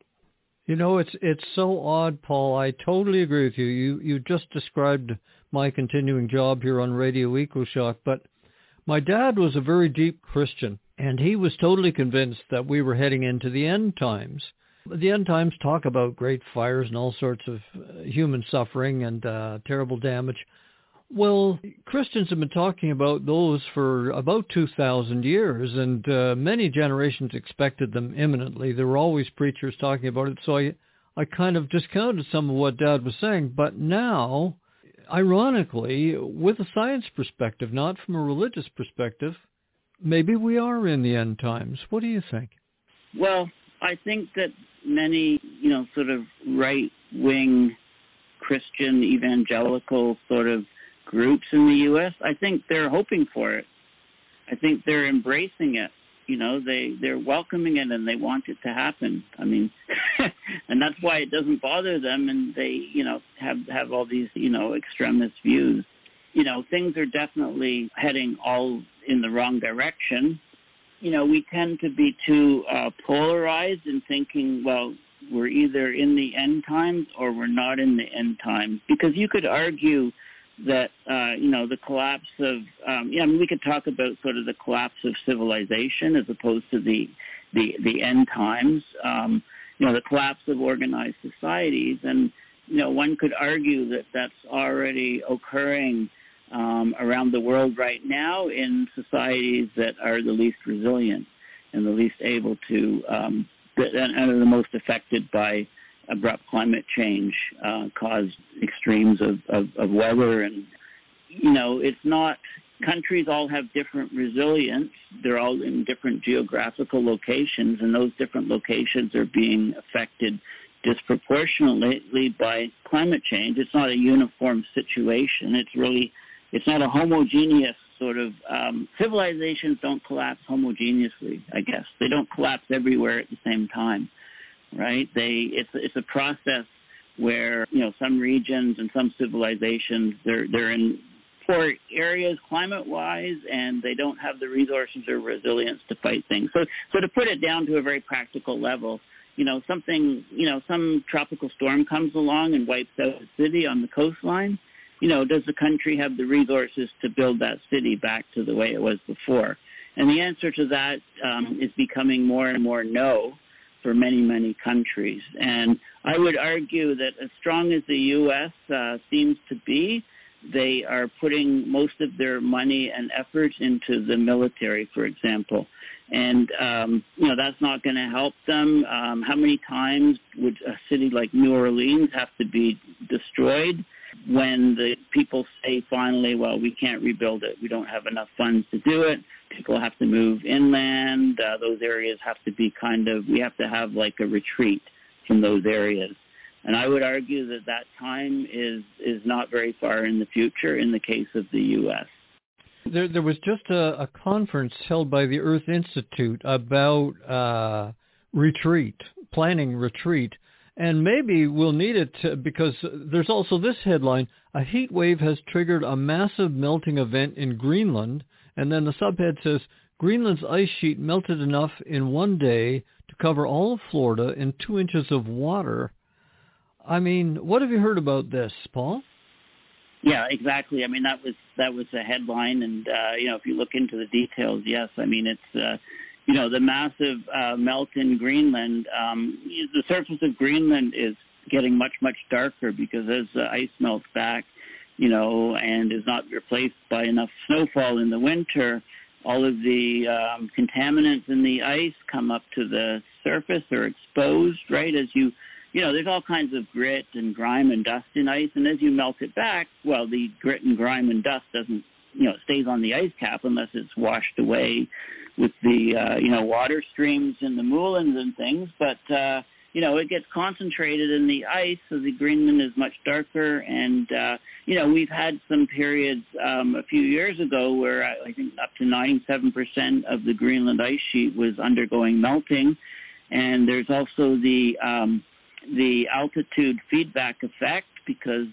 It's so odd, Paul. I totally agree with you. You just described my continuing job here on Radio EcoShock, but my dad was a very deep Christian, and he was totally convinced that we were heading into the end times. The end times talk about great fires and all sorts of human suffering and terrible damage. Well, Christians have been talking about those for about 2,000 years, and many generations expected them imminently. There were always preachers talking about it, so I kind of discounted some of what Dad was saying. But now, ironically, with a science perspective, not from a religious perspective, maybe we are in the end times. What do you think? Well, I think that many, sort of right-wing Christian evangelical sort of groups in the U.S., I think they're hoping for it. I think they're embracing it. They're welcoming it, and they want it to happen. I mean, and that's why it doesn't bother them, and they, have all these, extremist views. Things are definitely heading all in the wrong direction. We tend to be too polarized in thinking, well, we're either in the end times or we're not in the end times, because you could argue that, the collapse of, we could talk about sort of the collapse of civilization as opposed to the end times, the collapse of organized societies. And, one could argue that that's already occurring around the world right now in societies that are the least resilient and the least able to, and are the most affected by abrupt climate change, caused extremes of weather. And, it's not, countries all have different resilience. They're all in different geographical locations, and those different locations are being affected disproportionately by climate change. It's not a uniform situation. It's not a homogeneous sort of, civilizations don't collapse homogeneously, I guess. They don't collapse everywhere at the same time. Right? It's a process where, some regions and some civilizations, they're in poor areas climate-wise, and they don't have the resources or resilience to fight things. So to put it down to a very practical level, some tropical storm comes along and wipes out a city on the coastline. Does the country have the resources to build that city back to the way it was before? And the answer to that is becoming more and more no for many, many countries. And I would argue that as strong as the U.S. Seems to be, they are putting most of their money and efforts into the military, for example. And, that's not going to help them. How many times would a city like New Orleans have to be destroyed when the people say finally, well, we can't rebuild it. We don't have enough funds to do it. People have to move inland. Those areas have to be we have to have like a retreat from those areas. And I would argue that time is not very far in the future in the case of the U.S. There was just a conference held by the Earth Institute about planning retreat, and maybe we'll need it because there's also this headline: a heat wave has triggered a massive melting event in Greenland, and then the subhead says, Greenland's ice sheet melted enough in one day to cover all of Florida in 2 inches of water. I mean, what have you heard about this, Paul? Yeah, exactly. I mean, that was the headline, and if you look into the details, yes. I mean, it's the massive melt in Greenland. The surface of Greenland is getting much, much darker because as the ice melts back, and is not replaced by enough snowfall in the winter, all of the contaminants in the ice come up to the surface or exposed, right, as there's all kinds of grit and grime and dust in ice, and as you melt it back, well, the grit and grime and dust doesn't, it stays on the ice cap unless it's washed away with the, water streams and the moulins and things, but, it gets concentrated in the ice, so the Greenland is much darker, and, we've had some periods a few years ago where I think up to 97% of the Greenland ice sheet was undergoing melting, and there's also the altitude feedback effect because,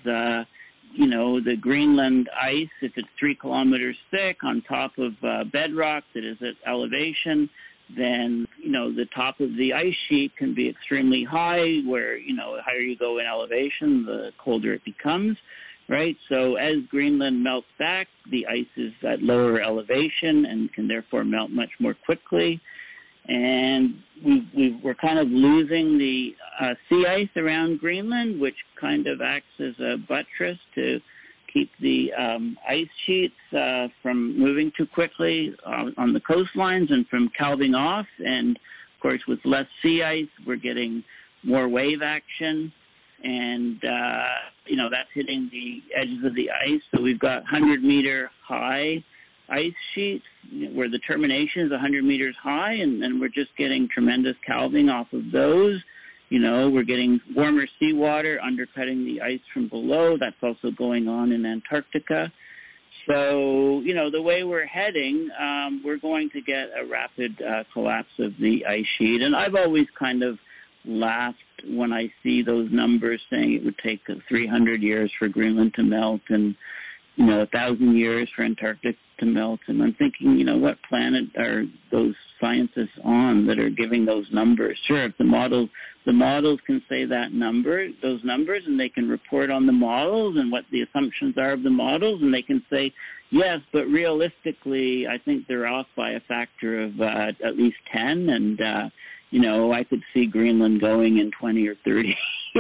the Greenland ice, if it's 3 kilometers thick on top of bedrock that is at elevation, then, the top of the ice sheet can be extremely high where, the higher you go in elevation, the colder it becomes, right? So as Greenland melts back, the ice is at lower elevation and can therefore melt much more quickly. And we're kind of losing the sea ice around Greenland, which kind of acts as a buttress to keep the ice sheets from moving too quickly on the coastlines and from calving off. And, of course, with less sea ice, we're getting more wave action. And, that's hitting the edges of the ice. So we've got 100-meter high ice sheets where the termination is 100 meters high, and we're just getting tremendous calving off of those. We're getting warmer seawater undercutting the ice from below. That's also going on in Antarctica. So, the way we're heading, we're going to get a rapid collapse of the ice sheet. And I've always kind of laughed when I see those numbers saying it would take 300 years for Greenland to melt and 1,000 years for Antarctica to melt. And I'm thinking, what planet are those scientists on that are giving those numbers? Sure, if the models can say those numbers, and they can report on the models and what the assumptions are of the models, and they can say, yes, but realistically, I think they're off by a factor of at least 10, and, I could see Greenland going in 20 or 30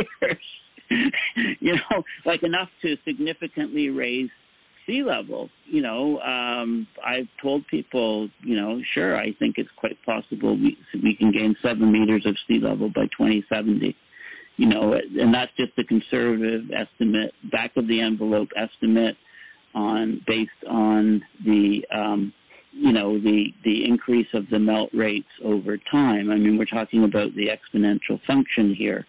years. Like enough to significantly raise sea level. I've told people, sure, I think it's quite possible we can gain 7 meters of sea level by 2070. And that's just a conservative estimate, back of the envelope estimate based on the increase of the melt rates over time. I mean, we're talking about the exponential function here.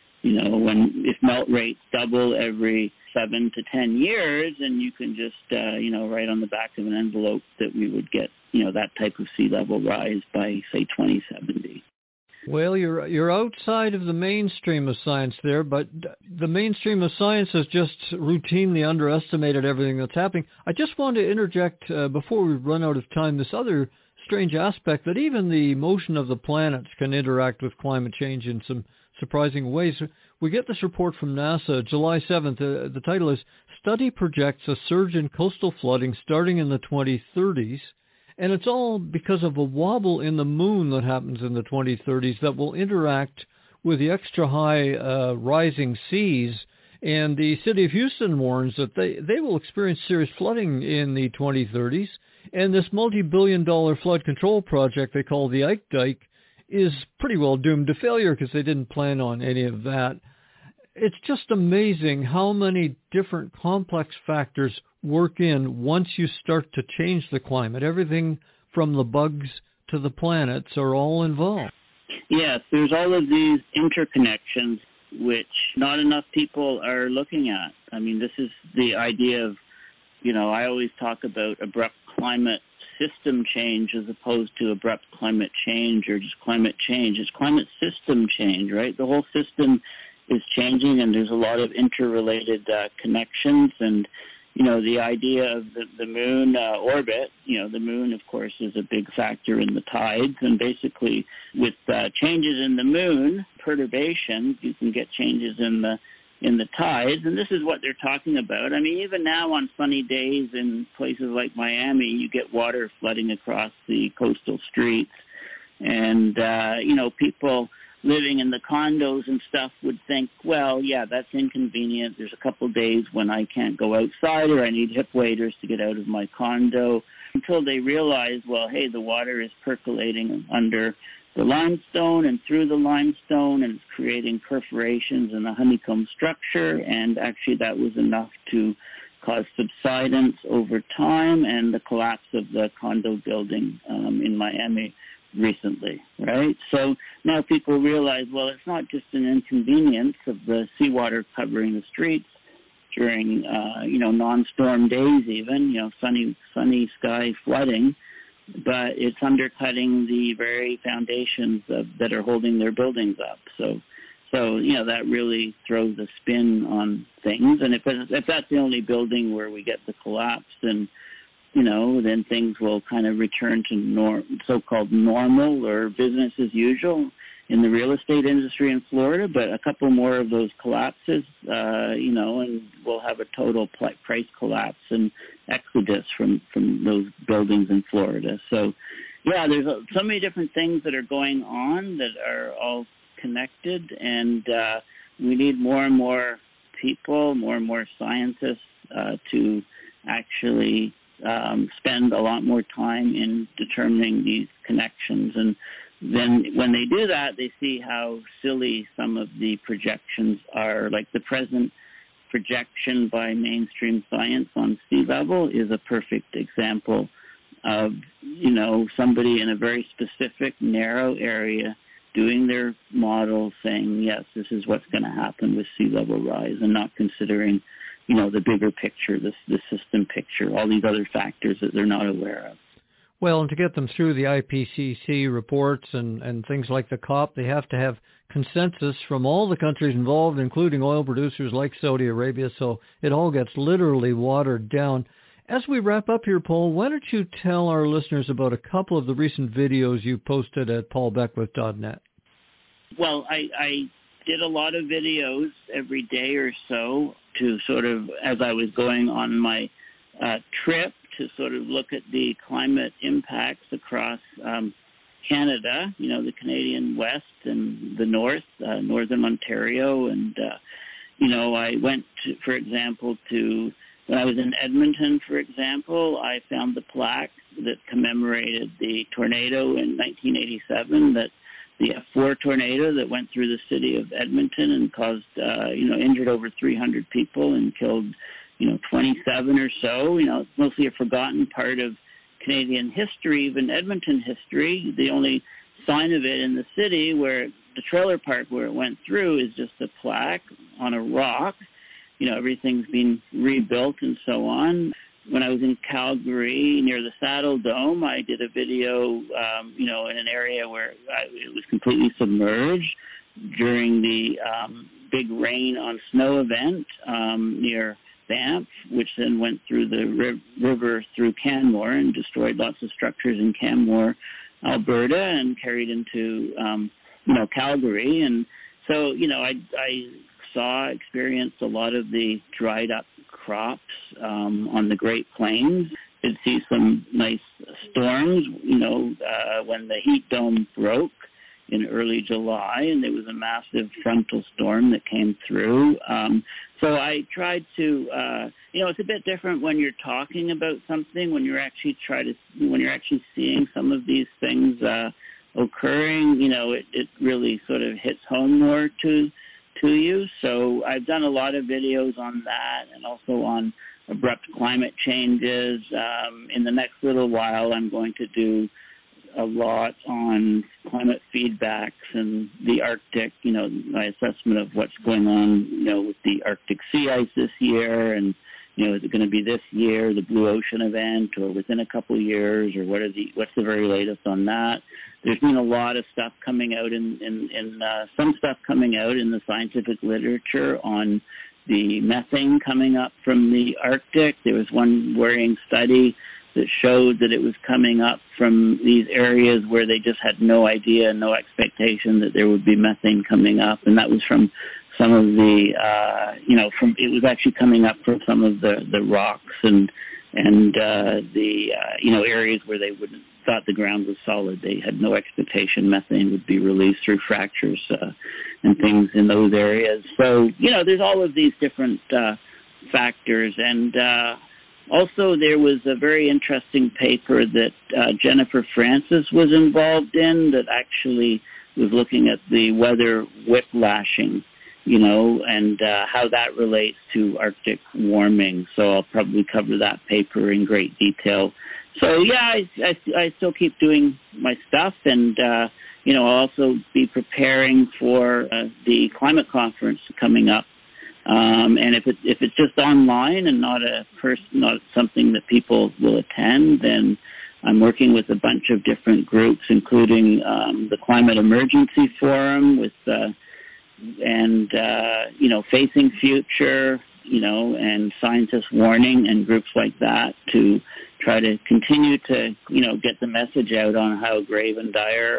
If melt rates double every 7 to 10 years, and you can just, write on the back of an envelope that we would get, that type of sea level rise by, say, 2070. Well, you're outside of the mainstream of science there, but the mainstream of science has just routinely underestimated everything that's happening. I just want to interject before we run out of time this other strange aspect that even the motion of the planets can interact with climate change in some surprising ways. We get this report from NASA, July 7th. The title is Study Projects a Surge in Coastal Flooding Starting in the 2030s. And it's all because of a wobble in the moon that happens in the 2030s that will interact with the extra high rising seas And the city of Houston warns that they will experience serious flooding in the 2030s. And this multi-billion-dollar flood control project they call the Ike Dike is pretty well doomed to failure because they didn't plan on any of that. It's just amazing how many different complex factors work in once you start to change the climate. Everything from the bugs to the planets are all involved. Yes, there's all of these interconnections which not enough people are looking at. I mean, this is the idea of, I always talk about abrupt climate system change as opposed to abrupt climate change or just climate change. It's climate system change, right? The whole system is changing, and there's a lot of interrelated connections. And, the idea of the moon orbit, the moon, of course, is a big factor in the tides. And basically, with changes in the moon, perturbations, you can get changes in the tides. And this is what they're talking about. I mean, even now on sunny days in places like Miami, you get water flooding across the coastal streets. And, people living in the condos and stuff would think, well, yeah, that's inconvenient. There's a couple of days when I can't go outside or I need hip waders to get out of my condo, until they realize, well, hey, the water is percolating under the limestone and through the limestone, and it's creating perforations in the honeycomb structure. And actually that was enough to cause subsidence over time and the collapse of the condo building in Miami recently, right? So now people realize, well, it's not just an inconvenience of the seawater covering the streets during, non-storm days even, sunny sky flooding, but it's undercutting the very foundations that are holding their buildings up. So that really throws a spin on things. And if that's the only building where we get the collapse, then things will kind of return to so-called normal or business as usual in the real estate industry in Florida. But a couple more of those collapses, and we'll have a total price collapse and exodus from those buildings in Florida. So, yeah, there's so many different things that are going on that are all connected, and we need more and more people, more and more scientists to actually spend a lot more time in determining these connections. And then when they do that, they see how silly some of the projections are. Like the present projection by mainstream science on sea level is a perfect example of, somebody in a very specific, narrow area doing their model saying, yes, this is what's going to happen with sea level rise, and not considering the bigger picture, the system picture, all these other factors that they're not aware of. Well, and to get them through the IPCC reports and things like the COP, they have to have consensus from all the countries involved, including oil producers like Saudi Arabia, so it all gets literally watered down. As we wrap up here, Paul, why don't you tell our listeners about a couple of the recent videos you posted at paulbeckwith.net? Well, I did a lot of videos every day or so to sort of, as I was going on my trip, to sort of look at the climate impacts across Canada, the Canadian West and the North, Northern Ontario. And, I went, for example, when I was in Edmonton, for example, I found the plaque that commemorated the tornado in 1987, the F4 tornado that went through the city of Edmonton and caused, injured over 300 people and killed, 27 or so. It's mostly a forgotten part of Canadian history, even Edmonton history. The only sign of it in the city, where the trailer park where it went through, is just a plaque on a rock. Everything's been rebuilt and so on. When I was in Calgary near the Saddle Dome, I did a video, in an area where it was completely submerged during the big rain on snow event near Banff, which then went through the river through Canmore and destroyed lots of structures in Canmore, Alberta, and carried into, Calgary. And so, I experienced a lot of the dried up crops on the Great Plains. Did see some nice storms, when the heat dome broke in early July, and there was a massive frontal storm that came through. So I tried to, it's a bit different when you're talking about something, when you're actually seeing some of these things occurring. It really sort of hits home more to you. So I've done a lot of videos on that, and also on abrupt climate changes. In the next little while, I'm going to do a lot on climate feedbacks and the Arctic, my assessment of what's going on, with the Arctic sea ice this year, and, is it going to be this year, the Blue Ocean event, or within a couple of years, or what's the very latest on that? There's been a lot of stuff coming out some stuff coming out in the scientific literature on the methane coming up from the Arctic. There was one worrying study that showed that it was coming up from these areas where they just had no idea, no expectation that there would be methane coming up. And that was from some of the, it was actually coming up from some of the rocks and areas where they thought the ground was solid. They had no expectation methane would be released through fractures and things in those areas. So, there's all of these different factors. And also, there was a very interesting paper that Jennifer Francis was involved in that actually was looking at the weather whiplashing, and how that relates to Arctic warming. So I'll probably cover that paper in great detail. So, yeah, I still keep doing my stuff, and, I'll also be preparing for the climate conference coming up. And if it's just online and not something that people will attend, then I'm working with a bunch of different groups, including the Climate Emergency Forum Facing Future, and Scientists Warning and groups like that, to try to continue to get the message out on how grave and dire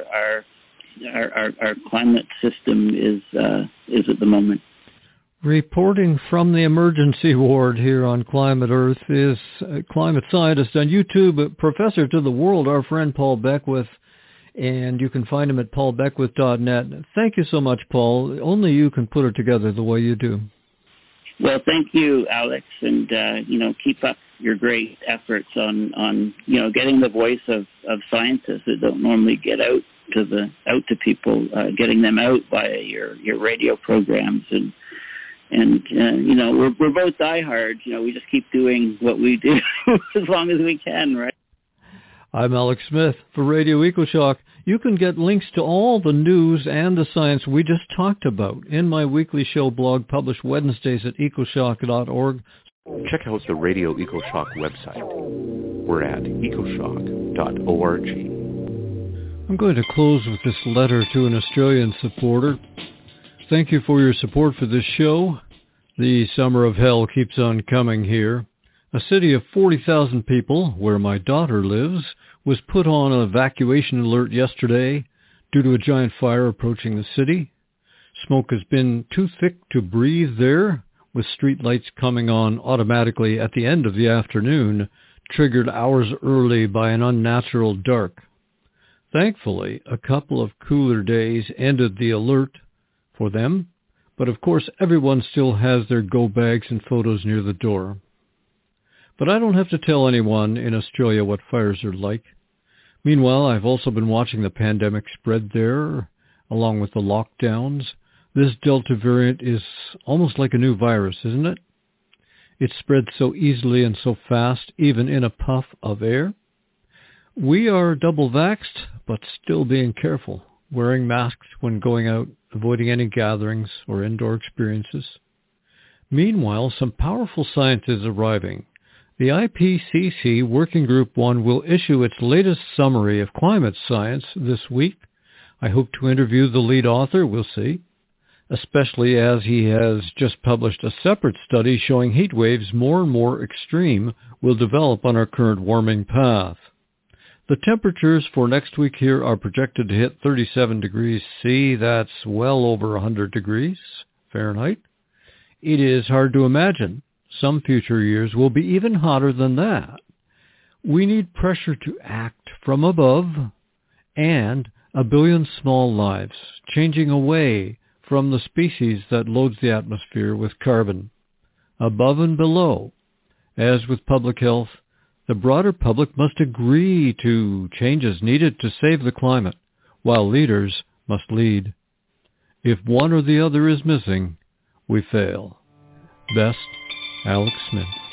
our climate system is at the moment. Reporting from the emergency ward here on Climate Earth is climate scientist on YouTube, professor to the world, our friend Paul Beckwith, and you can find him at paulbeckwith.net. Thank you so much, Paul. Only you can put it together the way you do. Well, thank you, Alex, and keep up your great efforts on getting the voice of scientists that don't normally get out to people, getting them out via your radio programs. And we're both diehards. We just keep doing what we do as long as we can, right? I'm Alex Smith for Radio EcoShock. You can get links to all the news and the science we just talked about in my weekly show blog published Wednesdays at ecoshock.org. Check out the Radio EcoShock website. We're at ecoshock.org. I'm going to close with this letter to an Australian supporter. Thank you for your support for this show. The summer of hell keeps on coming here. A city of 40,000 people, where my daughter lives, was put on an evacuation alert yesterday due to a giant fire approaching the city. Smoke has been too thick to breathe there, with street lights coming on automatically at the end of the afternoon, triggered hours early by an unnatural dark. Thankfully, a couple of cooler days ended the alert for them, but of course everyone still has their go bags and photos near the door. But I don't have to tell anyone in Australia what fires are like. Meanwhile, I've also been watching the pandemic spread there, along with the lockdowns. This Delta variant is almost like a new virus, isn't it? It spreads so easily and so fast, even in a puff of air. We are double-vaxxed, but still being careful, wearing masks when going out, avoiding any gatherings or indoor experiences. Meanwhile, some powerful science is arriving. The IPCC Working Group 1 will issue its latest summary of climate science this week. I hope to interview the lead author, we'll see, especially as he has just published a separate study showing heat waves more and more extreme will develop on our current warming path. The temperatures for next week here are projected to hit 37 degrees C. That's well over 100 degrees Fahrenheit. It is hard to imagine some future years will be even hotter than that. We need pressure to act from above and A billion small lives, changing away from the species that loads the atmosphere with carbon. Above and below, as with public health, the broader public must agree to changes needed to save the climate, while leaders must lead. If one or the other is missing, we fail. Best, Alex Smith.